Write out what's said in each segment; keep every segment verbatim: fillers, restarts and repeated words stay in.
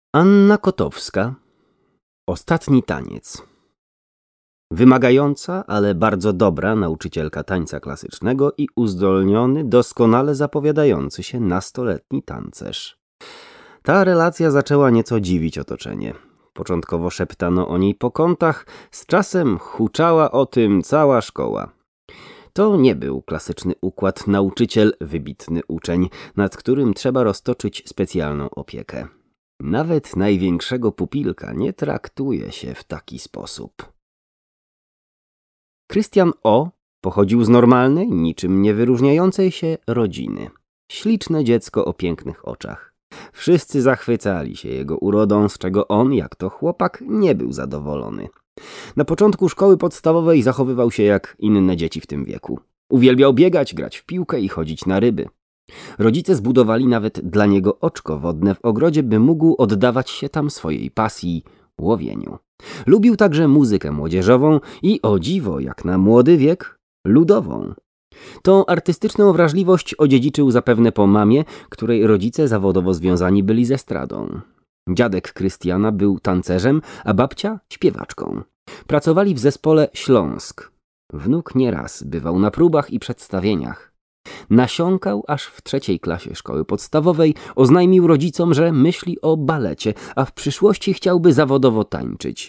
Anna Kotowska. Ostatni taniec. Wymagająca, ale bardzo dobra nauczycielka tańca klasycznego i uzdolniony, doskonale zapowiadający się nastoletni tancerz. Ta relacja zaczęła nieco dziwić otoczenie. Początkowo szeptano o niej po kątach, z czasem huczała o tym cała szkoła. To nie był klasyczny układ nauczyciel, wybitny uczeń, nad którym trzeba roztoczyć specjalną opiekę. Nawet największego pupilka nie traktuje się w taki sposób. Krystian O. pochodził z normalnej, niczym nie wyróżniającej się rodziny. Śliczne dziecko o pięknych oczach. Wszyscy zachwycali się jego urodą, z czego on, jak to chłopak, nie był zadowolony. Na początku szkoły podstawowej zachowywał się jak inne dzieci w tym wieku. Uwielbiał biegać, grać w piłkę i chodzić na ryby. Rodzice zbudowali nawet dla niego oczko wodne w ogrodzie, by mógł oddawać się tam swojej pasji, łowieniu. Lubił także muzykę młodzieżową i, o dziwo, jak na młody wiek, ludową. Tą artystyczną wrażliwość odziedziczył zapewne po mamie, której rodzice zawodowo związani byli z estradą. Dziadek Krystiana był tancerzem, a babcia śpiewaczką. Pracowali w zespole Śląsk. Wnuk nieraz bywał na próbach i przedstawieniach. Nasiąkał, aż w trzeciej klasie szkoły podstawowej oznajmił rodzicom, że myśli o balecie, a w przyszłości chciałby zawodowo tańczyć.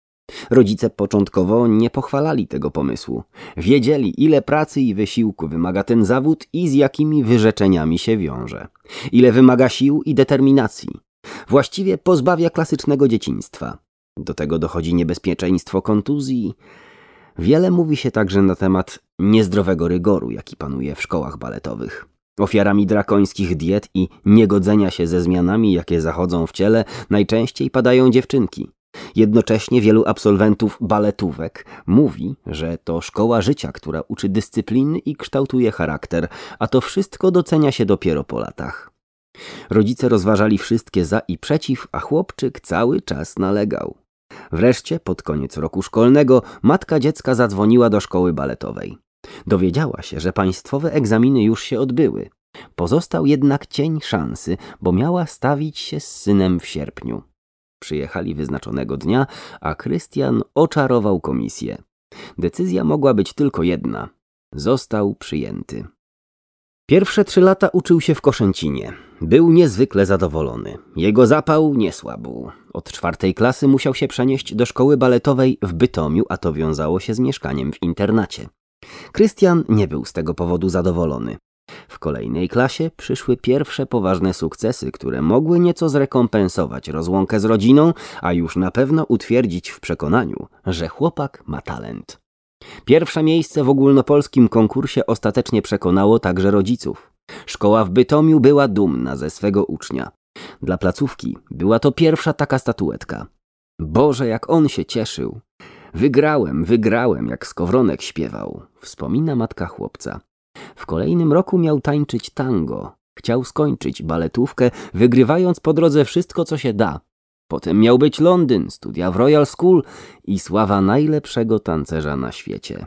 Rodzice początkowo nie pochwalali tego pomysłu. Wiedzieli, ile pracy i wysiłku wymaga ten zawód i z jakimi wyrzeczeniami się wiąże. Ile wymaga sił i determinacji. Właściwie pozbawia klasycznego dzieciństwa. Do tego dochodzi niebezpieczeństwo kontuzji. Wiele mówi się także na temat niezdrowego rygoru, jaki panuje w szkołach baletowych. Ofiarami drakońskich diet i niegodzenia się ze zmianami, jakie zachodzą w ciele, najczęściej padają dziewczynki. Jednocześnie wielu absolwentów baletówek mówi, że to szkoła życia, która uczy dyscypliny i kształtuje charakter, a to wszystko docenia się dopiero po latach. Rodzice rozważali wszystkie za i przeciw, a chłopczyk cały czas nalegał. Wreszcie, pod koniec roku szkolnego, matka dziecka zadzwoniła do szkoły baletowej. Dowiedziała się, że państwowe egzaminy już się odbyły. Pozostał jednak cień szansy, bo miała stawić się z synem w sierpniu. Przyjechali wyznaczonego dnia, a Krystian oczarował komisję. Decyzja mogła być tylko jedna. Został przyjęty. Pierwsze trzy lata uczył się w Koszęcinie. Był niezwykle zadowolony. Jego zapał nie słabł. Od czwartej klasy musiał się przenieść do szkoły baletowej w Bytomiu, a to wiązało się z mieszkaniem w internacie. Krystian nie był z tego powodu zadowolony. W kolejnej klasie przyszły pierwsze poważne sukcesy, które mogły nieco zrekompensować rozłąkę z rodziną, a już na pewno utwierdzić w przekonaniu, że chłopak ma talent. Pierwsze miejsce w ogólnopolskim konkursie ostatecznie przekonało także rodziców. Szkoła w Bytomiu była dumna ze swego ucznia. Dla placówki była to pierwsza taka statuetka. Boże, jak on się cieszył. Wygrałem, wygrałem, jak Skowronek śpiewał, wspomina matka chłopca. W kolejnym roku miał tańczyć tango. Chciał skończyć baletówkę, wygrywając po drodze wszystko, co się da. Potem miał być Londyn, studia w Royal School i sława najlepszego tancerza na świecie.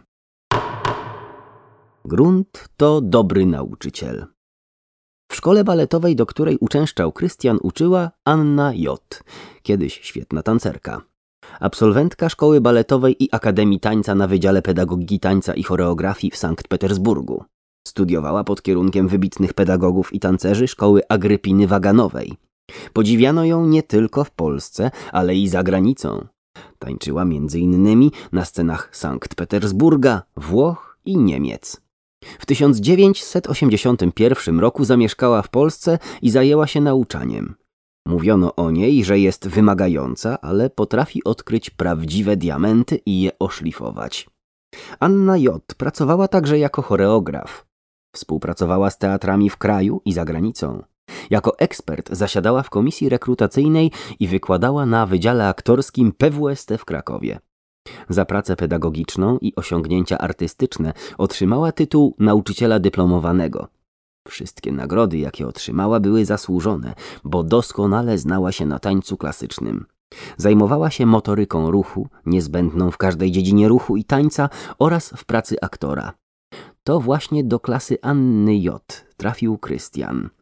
Grunt to dobry nauczyciel. W szkole baletowej, do której uczęszczał Krystian, uczyła Anna J., kiedyś świetna tancerka. Absolwentka szkoły baletowej i Akademii Tańca na Wydziale Pedagogiki Tańca i Choreografii w Sankt Petersburgu. Studiowała pod kierunkiem wybitnych pedagogów i tancerzy szkoły Agrypiny Waganowej. Podziwiano ją nie tylko w Polsce, ale i za granicą. Tańczyła między innymi na scenach Sankt Petersburga, Włoch i Niemiec. W tysiąc dziewięćset osiemdziesiątym pierwszym roku zamieszkała w Polsce i zajęła się nauczaniem. Mówiono o niej, że jest wymagająca, ale potrafi odkryć prawdziwe diamenty i je oszlifować. Anna J. pracowała także jako choreograf. Współpracowała z teatrami w kraju i za granicą. Jako ekspert zasiadała w komisji rekrutacyjnej i wykładała na Wydziale Aktorskim P W S T w Krakowie. Za pracę pedagogiczną i osiągnięcia artystyczne otrzymała tytuł nauczyciela dyplomowanego. Wszystkie nagrody, jakie otrzymała, były zasłużone, bo doskonale znała się na tańcu klasycznym. Zajmowała się motoryką ruchu, niezbędną w każdej dziedzinie ruchu i tańca oraz w pracy aktora. To właśnie do klasy Anny J. trafił Krystian.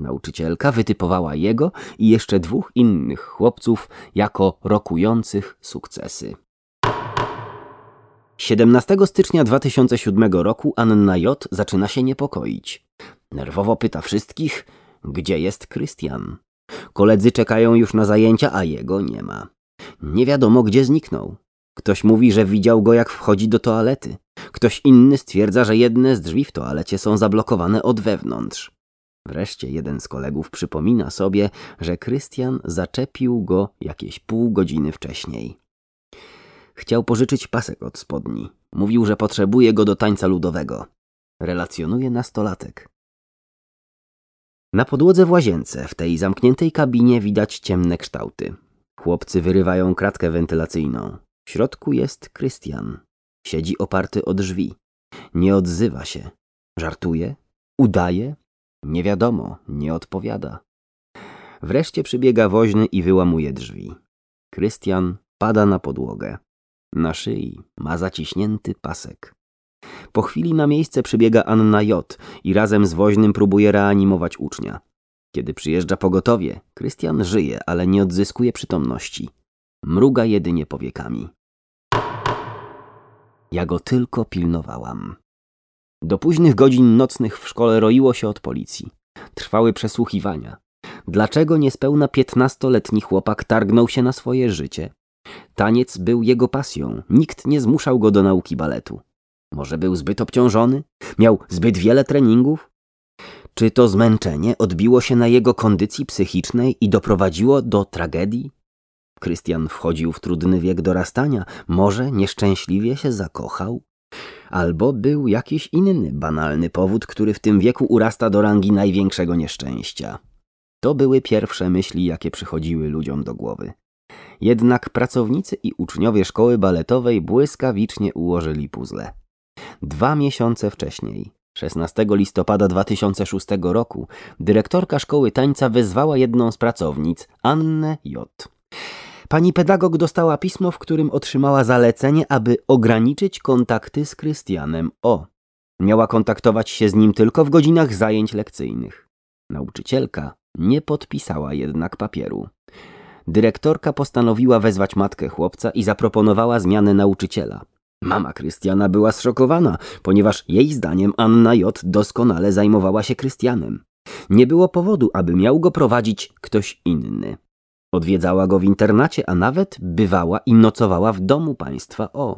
Nauczycielka wytypowała jego i jeszcze dwóch innych chłopców jako rokujących sukcesy. siedemnastego stycznia dwa tysiące siódmego roku Anna J. zaczyna się niepokoić. Nerwowo pyta wszystkich, gdzie jest Krystian. Koledzy czekają już na zajęcia, a jego nie ma. Nie wiadomo, gdzie zniknął. Ktoś mówi, że widział go, jak wchodzi do toalety. Ktoś inny stwierdza, że jedne z drzwi w toalecie są zablokowane od wewnątrz. Wreszcie jeden z kolegów przypomina sobie, że Krystian zaczepił go jakieś pół godziny wcześniej. Chciał pożyczyć pasek od spodni. Mówił, że potrzebuje go do tańca ludowego. Relacjonuje nastolatek. Na podłodze w łazience, w tej zamkniętej kabinie, widać ciemne kształty. Chłopcy wyrywają kratkę wentylacyjną. W środku jest Krystian. Siedzi oparty o drzwi. Nie odzywa się. Żartuje? Udaje? Nie wiadomo, nie odpowiada. Wreszcie przybiega woźny i wyłamuje drzwi. Krystian pada na podłogę. Na szyi ma zaciśnięty pasek. Po chwili na miejsce przybiega Anna J. i razem z woźnym próbuje reanimować ucznia. Kiedy przyjeżdża pogotowie, Krystian żyje, ale nie odzyskuje przytomności. Mruga jedynie powiekami. Ja go tylko pilnowałam. Do późnych godzin nocnych w szkole roiło się od policji. Trwały przesłuchiwania. Dlaczego niespełna piętnastoletni chłopak targnął się na swoje życie? Taniec był jego pasją. Nikt nie zmuszał go do nauki baletu. Może był zbyt obciążony? Miał zbyt wiele treningów? Czy to zmęczenie odbiło się na jego kondycji psychicznej i doprowadziło do tragedii? Krystian wchodził w trudny wiek dorastania. Może nieszczęśliwie się zakochał? Albo był jakiś inny banalny powód, który w tym wieku urasta do rangi największego nieszczęścia. To były pierwsze myśli, jakie przychodziły ludziom do głowy. Jednak pracownicy i uczniowie szkoły baletowej błyskawicznie ułożyli puzzle. Dwa miesiące wcześniej, szesnastego listopada dwa tysiące szóstego roku, dyrektorka szkoły tańca wezwała jedną z pracownic, Annę J. Pani pedagog dostała pismo, w którym otrzymała zalecenie, aby ograniczyć kontakty z Krystianem O. Miała kontaktować się z nim tylko w godzinach zajęć lekcyjnych. Nauczycielka nie podpisała jednak papieru. Dyrektorka postanowiła wezwać matkę chłopca i zaproponowała zmianę nauczyciela. Mama Krystiana była zszokowana, ponieważ jej zdaniem Anna J. doskonale zajmowała się Krystianem. Nie było powodu, aby miał go prowadzić ktoś inny. Odwiedzała go w internacie, a nawet bywała i nocowała w domu państwa O.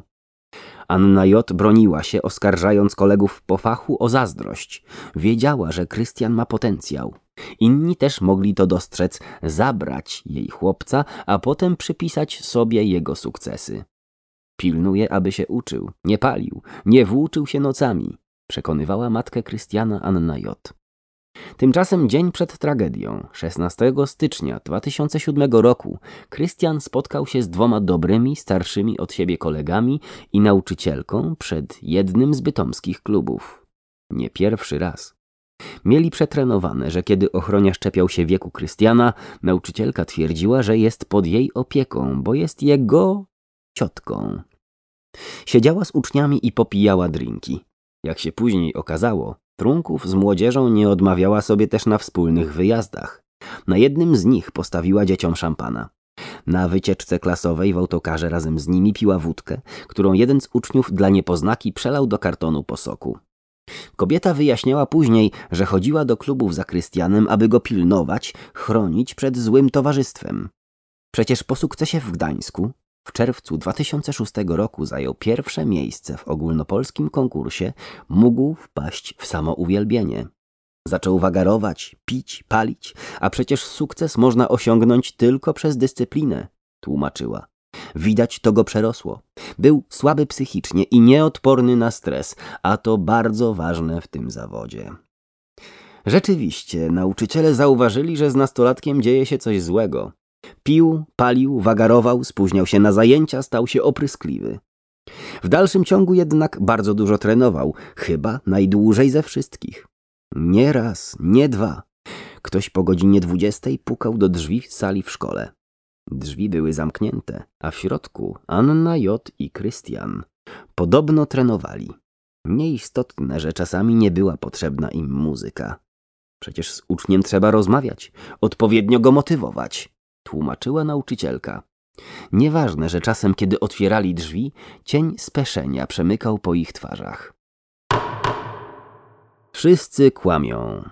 Anna J. broniła się, oskarżając kolegów po fachu o zazdrość. Wiedziała, że Krystian ma potencjał. Inni też mogli to dostrzec, zabrać jej chłopca, a potem przypisać sobie jego sukcesy. Pilnuje, aby się uczył, nie palił, nie włóczył się nocami, przekonywała matkę Krystiana Anna J. Tymczasem dzień przed tragedią, szesnastego stycznia dwa tysiące siódmego roku, Krystian spotkał się z dwoma dobrymi, starszymi od siebie kolegami i nauczycielką przed jednym z bytomskich klubów. Nie pierwszy raz. Mieli przetrenowane, że kiedy ochroniarz czepiał się wieku Krystiana, nauczycielka twierdziła, że jest pod jej opieką, bo jest jego ciotką. Siedziała z uczniami i popijała drinki. Jak się później okazało, trunków z młodzieżą nie odmawiała sobie też na wspólnych wyjazdach. Na jednym z nich postawiła dzieciom szampana. Na wycieczce klasowej w autokarze razem z nimi piła wódkę, którą jeden z uczniów dla niepoznaki przelał do kartonu po soku. Kobieta wyjaśniała później, że chodziła do klubów za Krystianem, aby go pilnować, chronić przed złym towarzystwem. Przecież po sukcesie w Gdańsku w czerwcu dwa tysiące szóstego roku zajął pierwsze miejsce w ogólnopolskim konkursie, mógł wpaść w samouwielbienie. Zaczął wagarować, pić, palić, a przecież sukces można osiągnąć tylko przez dyscyplinę, tłumaczyła. Widać, to go przerosło. Był słaby psychicznie i nieodporny na stres, a to bardzo ważne w tym zawodzie. Rzeczywiście, nauczyciele zauważyli, że z nastolatkiem dzieje się coś złego. Pił, palił, wagarował, spóźniał się na zajęcia, stał się opryskliwy. W dalszym ciągu jednak bardzo dużo trenował, chyba najdłużej ze wszystkich. Nie raz, nie dwa. Ktoś po godzinie dwudziestej pukał do drzwi sali w szkole. Drzwi były zamknięte, a w środku Anna J. i Krystian. Podobno trenowali. Nieistotne, że czasami nie była potrzebna im muzyka. Przecież z uczniem trzeba rozmawiać, odpowiednio go motywować, tłumaczyła nauczycielka. Nieważne, że czasem, kiedy otwierali drzwi, cień speszenia przemykał po ich twarzach. Wszyscy kłamią.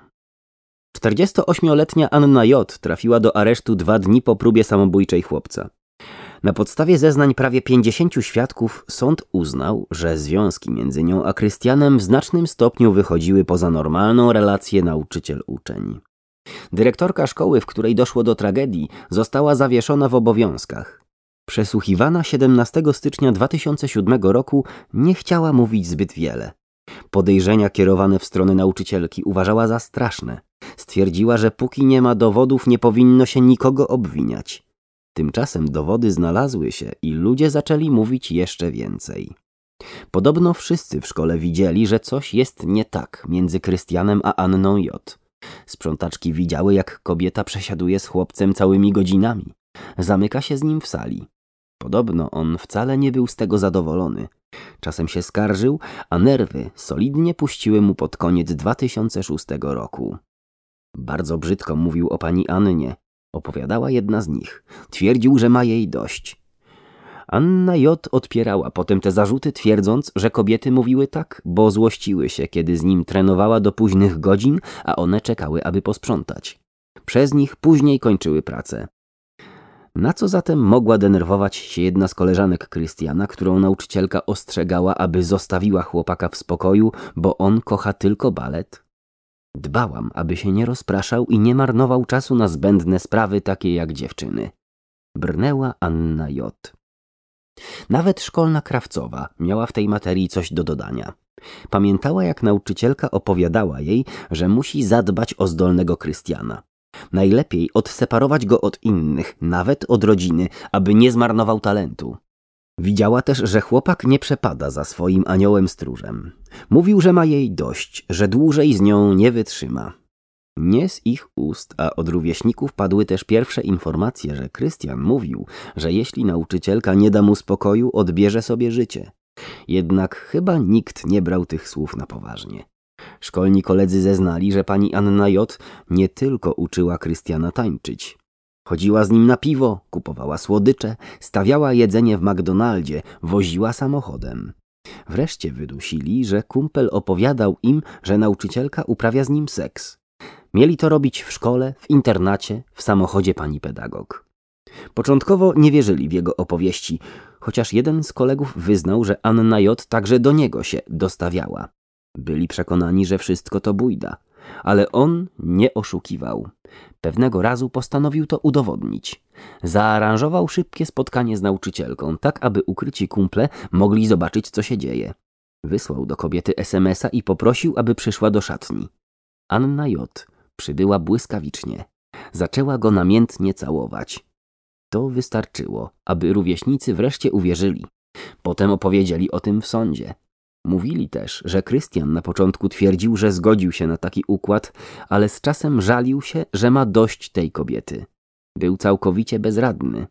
czterdziestoośmioletnia Anna J. trafiła do aresztu dwa dni po próbie samobójczej chłopca. Na podstawie zeznań prawie pięćdziesięciu świadków sąd uznał, że związki między nią a Krystianem w znacznym stopniu wychodziły poza normalną relację nauczyciel-uczeń. Dyrektorka szkoły, w której doszło do tragedii, została zawieszona w obowiązkach. Przesłuchiwana siedemnastego stycznia dwa tysiące siódmego roku nie chciała mówić zbyt wiele. Podejrzenia kierowane w stronę nauczycielki uważała za straszne. Stwierdziła, że póki nie ma dowodów, nie powinno się nikogo obwiniać. Tymczasem dowody znalazły się i ludzie zaczęli mówić jeszcze więcej. Podobno wszyscy w szkole widzieli, że coś jest nie tak między Krystianem a Anną J. Sprzątaczki widziały, jak kobieta przesiaduje z chłopcem całymi godzinami. Zamyka się z nim w sali. Podobno on wcale nie był z tego zadowolony. Czasem się skarżył, a nerwy solidnie puściły mu pod koniec dwa tysiące szóstego roku. Bardzo brzydko mówił o pani Annie, opowiadała jedna z nich. Twierdził, że ma jej dość. Anna J. odpierała potem te zarzuty, twierdząc, że kobiety mówiły tak, bo złościły się, kiedy z nim trenowała do późnych godzin, a one czekały, aby posprzątać. Przez nich później kończyły pracę. Na co zatem mogła denerwować się jedna z koleżanek Krystiana, którą nauczycielka ostrzegała, aby zostawiła chłopaka w spokoju, bo on kocha tylko balet? Dbałam, aby się nie rozpraszał i nie marnował czasu na zbędne sprawy takie jak dziewczyny. Brnęła Anna J. Nawet szkolna krawcowa miała w tej materii coś do dodania. Pamiętała, jak nauczycielka opowiadała jej, że musi zadbać o zdolnego Krystiana. Najlepiej odseparować go od innych, nawet od rodziny, aby nie zmarnował talentu. Widziała też, że chłopak nie przepada za swoim aniołem stróżem. Mówił, że ma jej dość, że dłużej z nią nie wytrzyma. Nie z ich ust, a od rówieśników padły też pierwsze informacje, że Krystian mówił, że jeśli nauczycielka nie da mu spokoju, odbierze sobie życie. Jednak chyba nikt nie brał tych słów na poważnie. Szkolni koledzy zeznali, że pani Anna J. nie tylko uczyła Krystiana tańczyć. Chodziła z nim na piwo, kupowała słodycze, stawiała jedzenie w McDonaldzie, woziła samochodem. Wreszcie wydusili, że kumpel opowiadał im, że nauczycielka uprawia z nim seks. Mieli to robić w szkole, w internacie, w samochodzie pani pedagog. Początkowo nie wierzyli w jego opowieści, chociaż jeden z kolegów wyznał, że Anna J. także do niego się dostawiała. Byli przekonani, że wszystko to bujda, ale on nie oszukiwał. Pewnego razu postanowił to udowodnić. Zaaranżował szybkie spotkanie z nauczycielką, tak aby ukryci kumple mogli zobaczyć, co się dzieje. Wysłał do kobiety es em es a i poprosił, aby przyszła do szatni. Anna J. przybyła błyskawicznie. Zaczęła go namiętnie całować. To wystarczyło, aby rówieśnicy wreszcie uwierzyli. Potem opowiedzieli o tym w sądzie. Mówili też, że Krystian na początku twierdził, że zgodził się na taki układ, ale z czasem żalił się, że ma dość tej kobiety. Był całkowicie bezradny.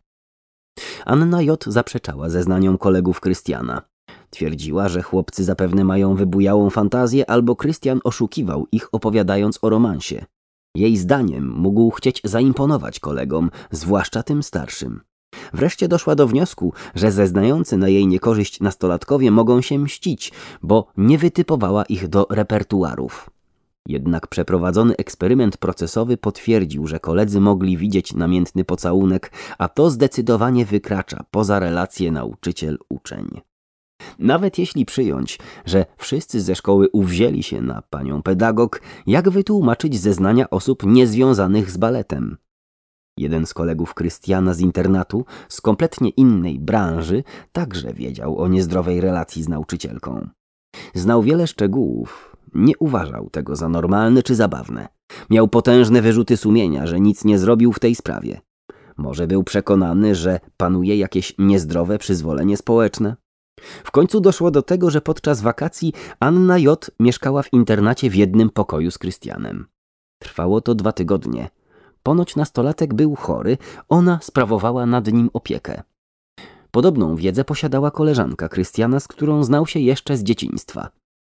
Anna J. zaprzeczała zeznaniom kolegów Krystiana. Twierdziła, że chłopcy zapewne mają wybujałą fantazję, albo Krystian oszukiwał ich, opowiadając o romansie. Jej zdaniem mógł chcieć zaimponować kolegom, zwłaszcza tym starszym. Wreszcie doszła do wniosku, że zeznający na jej niekorzyść nastolatkowie mogą się mścić, bo nie wytypowała ich do repertuarów. Jednak przeprowadzony eksperyment procesowy potwierdził, że koledzy mogli widzieć namiętny pocałunek, a to zdecydowanie wykracza poza relacje nauczyciel-uczeń. Nawet jeśli przyjąć, że wszyscy ze szkoły uwzięli się na panią pedagog, jak wytłumaczyć zeznania osób niezwiązanych z baletem? Jeden z kolegów Krystiana z internatu, z kompletnie innej branży, także wiedział o niezdrowej relacji z nauczycielką. Znał wiele szczegółów, nie uważał tego za normalne czy zabawne. Miał potężne wyrzuty sumienia, że nic nie zrobił w tej sprawie. Może był przekonany, że panuje jakieś niezdrowe przyzwolenie społeczne? W końcu doszło do tego, że podczas wakacji Anna J. mieszkała w internacie w jednym pokoju z Krystianem. Trwało to dwa tygodnie. Ponoć nastolatek był chory, ona sprawowała nad nim opiekę. Podobną wiedzę posiadała koleżanka Krystiana, z którą znał się jeszcze z dzieciństwa.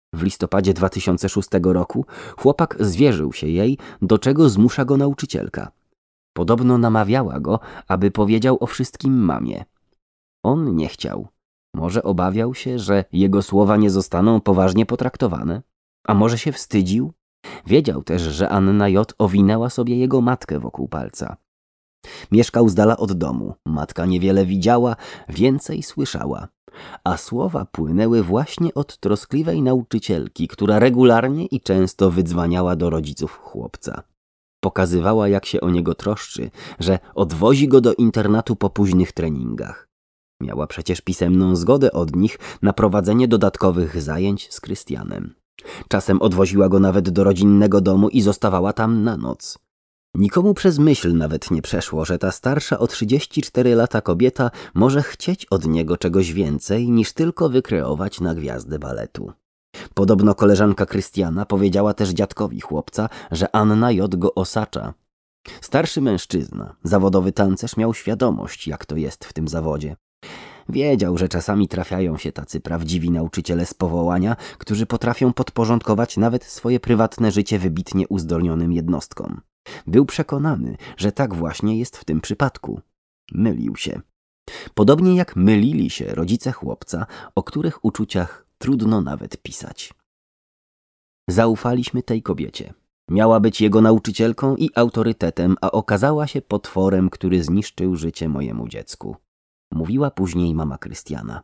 W listopadzie dwa tysiące szóstego roku chłopak zwierzył się jej, do czego zmusza go nauczycielka. Podobno namawiała go, aby powiedział o wszystkim mamie. On nie chciał. Może obawiał się, że jego słowa nie zostaną poważnie potraktowane? A może się wstydził? Wiedział też, że Anna J. owinęła sobie jego matkę wokół palca. Mieszkał z dala od domu. Matka niewiele widziała, więcej słyszała. A słowa płynęły właśnie od troskliwej nauczycielki, która regularnie i często wydzwaniała do rodziców chłopca. Pokazywała, jak się o niego troszczy, że odwozi go do internatu po późnych treningach. Miała przecież pisemną zgodę od nich na prowadzenie dodatkowych zajęć z Krystianem. Czasem odwoziła go nawet do rodzinnego domu i zostawała tam na noc. Nikomu przez myśl nawet nie przeszło, że ta starsza o trzydzieści cztery lata kobieta może chcieć od niego czegoś więcej niż tylko wykreować na gwiazdę baletu. Podobno koleżanka Krystiana powiedziała też dziadkowi chłopca, że Anna J. go osacza. Starszy mężczyzna, zawodowy tancerz, miał świadomość, jak to jest w tym zawodzie. Wiedział, że czasami trafiają się tacy prawdziwi nauczyciele z powołania, którzy potrafią podporządkować nawet swoje prywatne życie wybitnie uzdolnionym jednostkom. Był przekonany, że tak właśnie jest w tym przypadku. Mylił się. Podobnie jak mylili się rodzice chłopca, o których uczuciach trudno nawet pisać. Zaufaliśmy tej kobiecie. Miała być jego nauczycielką i autorytetem, a okazała się potworem, który zniszczył życie mojemu dziecku. Mówiła później mama Krystiana.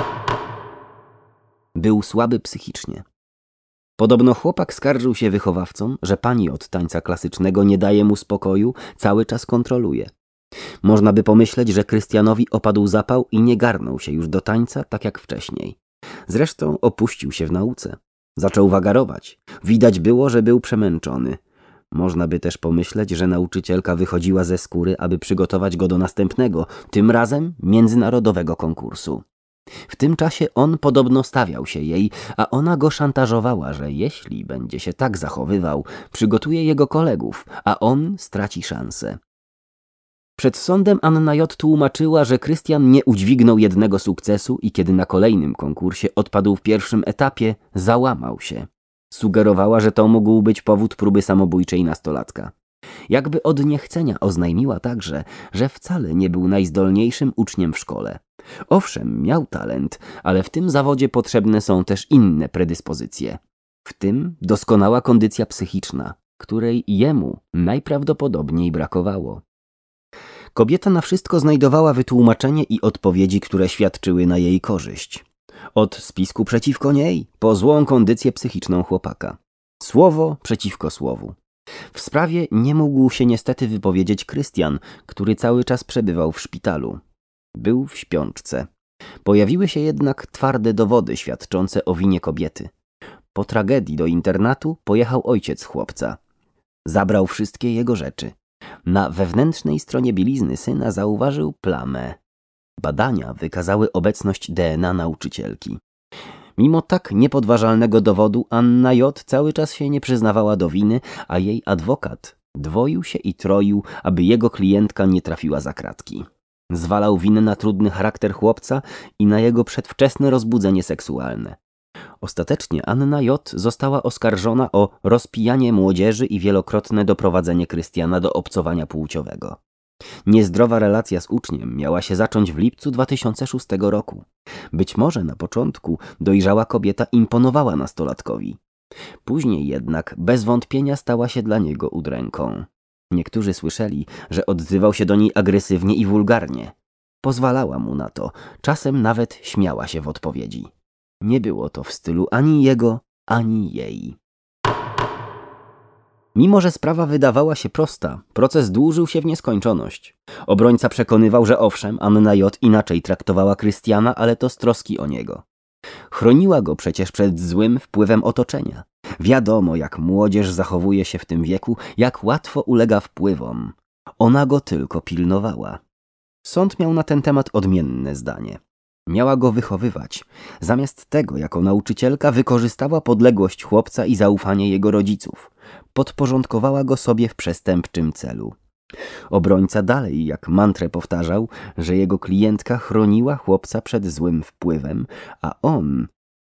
Był słaby psychicznie. Podobno chłopak skarżył się wychowawcom, że pani od tańca klasycznego nie daje mu spokoju, cały czas kontroluje. Można by pomyśleć, że Krystianowi opadł zapał i nie garnął się już do tańca tak jak wcześniej. Zresztą opuścił się w nauce. Zaczął wagarować. Widać było, że był przemęczony. Można by też pomyśleć, że nauczycielka wychodziła ze skóry, aby przygotować go do następnego, tym razem międzynarodowego konkursu. W tym czasie on podobno stawiał się jej, a ona go szantażowała, że jeśli będzie się tak zachowywał, przygotuje jego kolegów, a on straci szansę. Przed sądem Anna J. tłumaczyła, że Krystian nie udźwignął jednego sukcesu i kiedy na kolejnym konkursie odpadł w pierwszym etapie, załamał się. Sugerowała, że to mógł być powód próby samobójczej nastolatka. Jakby od niechcenia oznajmiła także, że wcale nie był najzdolniejszym uczniem w szkole. Owszem, miał talent, ale w tym zawodzie potrzebne są też inne predyspozycje. W tym doskonała kondycja psychiczna, której jemu najprawdopodobniej brakowało. Kobieta na wszystko znajdowała wytłumaczenie i odpowiedzi, które świadczyły na jej korzyść. Od spisku przeciwko niej po złą kondycję psychiczną chłopaka. Słowo przeciwko słowu. W sprawie nie mógł się niestety wypowiedzieć Krystian, który cały czas przebywał w szpitalu. Był w śpiączce. Pojawiły się jednak twarde dowody świadczące o winie kobiety. Po tragedii do internatu pojechał ojciec chłopca. Zabrał wszystkie jego rzeczy. Na wewnętrznej stronie bielizny syna zauważył plamę. Badania wykazały obecność D N A nauczycielki. Mimo tak niepodważalnego dowodu Anna J. cały czas się nie przyznawała do winy, a jej adwokat dwoił się i troił, aby jego klientka nie trafiła za kratki. Zwalał winę na trudny charakter chłopca i na jego przedwczesne rozbudzenie seksualne. Ostatecznie Anna J. została oskarżona o rozpijanie młodzieży i wielokrotne doprowadzenie Krystiana do obcowania płciowego. Niezdrowa relacja z uczniem miała się zacząć w lipcu dwa tysiące szóstego roku. Być może na początku dojrzała kobieta imponowała nastolatkowi. Później jednak bez wątpienia stała się dla niego udręką. Niektórzy słyszeli, że odzywał się do niej agresywnie i wulgarnie. Pozwalała mu na to, czasem nawet śmiała się w odpowiedzi. Nie było to w stylu ani jego, ani jej. Mimo że sprawa wydawała się prosta, proces dłużył się w nieskończoność. Obrońca przekonywał, że owszem, Anna J. inaczej traktowała Krystiana, ale to z troski o niego. Chroniła go przecież przed złym wpływem otoczenia. Wiadomo, jak młodzież zachowuje się w tym wieku, jak łatwo ulega wpływom. Ona go tylko pilnowała. Sąd miał na ten temat odmienne zdanie. Miała go wychowywać. Zamiast tego, jako nauczycielka, wykorzystała podległość chłopca i zaufanie jego rodziców. Podporządkowała go sobie w przestępczym celu. Obrońca dalej jak mantrę powtarzał, że jego klientka chroniła chłopca przed złym wpływem, a on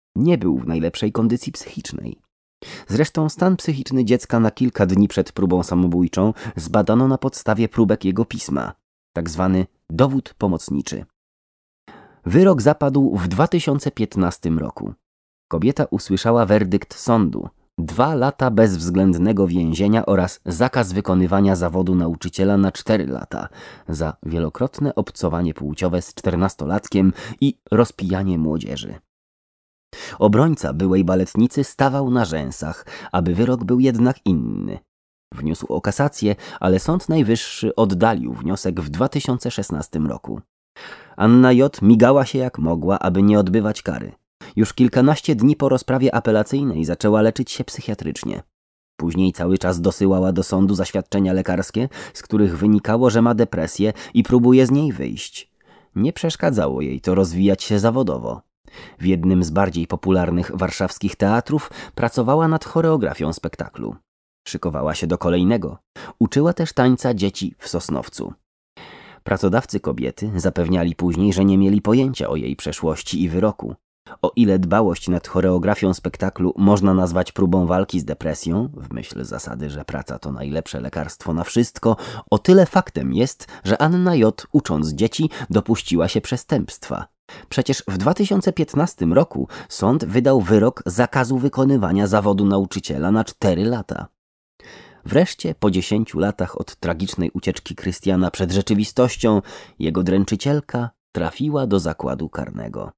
Nie był w najlepszej kondycji psychicznej. Zresztą stan psychiczny dziecka na kilka dni przed próbą samobójczą zbadano na podstawie próbek jego pisma, tak zwany dowód pomocniczy. Wyrok zapadł w dwa tysiące piętnastym roku. Kobieta usłyszała werdykt sądu: dwa lata bezwzględnego więzienia oraz zakaz wykonywania zawodu nauczyciela na cztery lata za wielokrotne obcowanie płciowe z czternastolatkiem i rozpijanie młodzieży. Obrońca byłej baletnicy stawał na rzęsach, aby wyrok był jednak inny. Wniósł o kasację, ale Sąd Najwyższy oddalił wniosek w dwa tysiące szesnastym roku. Anna J. migała się jak mogła, aby nie odbywać kary. Już kilkanaście dni po rozprawie apelacyjnej zaczęła leczyć się psychiatrycznie. Później cały czas dosyłała do sądu zaświadczenia lekarskie, z których wynikało, że ma depresję i próbuje z niej wyjść. Nie przeszkadzało jej to rozwijać się zawodowo. W jednym z bardziej popularnych warszawskich teatrów pracowała nad choreografią spektaklu. Szykowała się do kolejnego. Uczyła też tańca dzieci w Sosnowcu. Pracodawcy kobiety zapewniali później, że nie mieli pojęcia o jej przeszłości i wyroku. O ile dbałość nad choreografią spektaklu można nazwać próbą walki z depresją, w myśl zasady, że praca to najlepsze lekarstwo na wszystko, o tyle faktem jest, że Anna J., ucząc dzieci, dopuściła się przestępstwa. Przecież w dwa tysiące piętnastym roku sąd wydał wyrok zakazu wykonywania zawodu nauczyciela na cztery lata. Wreszcie, po dziesięciu latach od tragicznej ucieczki Krystiana przed rzeczywistością, jego dręczycielka trafiła do zakładu karnego.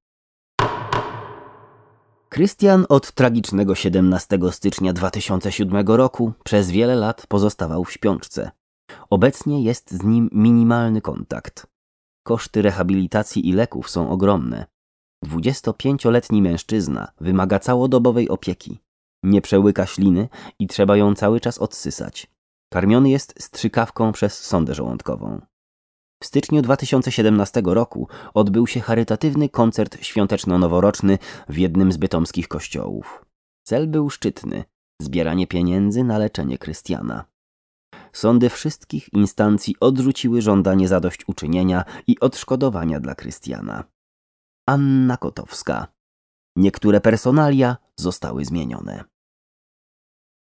Krystian od tragicznego siedemnastego stycznia dwa tysiące siódmego roku przez wiele lat pozostawał w śpiączce. Obecnie jest z nim minimalny kontakt. Koszty rehabilitacji i leków są ogromne. dwudziestopięcioletni mężczyzna wymaga całodobowej opieki. Nie przełyka śliny i trzeba ją cały czas odsysać. Karmiony jest strzykawką przez sondę żołądkową. W styczniu dwa tysiące siedemnastego roku odbył się charytatywny koncert świąteczno-noworoczny w jednym z bytomskich kościołów. Cel był szczytny – zbieranie pieniędzy na leczenie Krystiana. Sądy wszystkich instancji odrzuciły żądanie zadośćuczynienia i odszkodowania dla Krystiana. Anna Kotowska. Niektóre personalia zostały zmienione.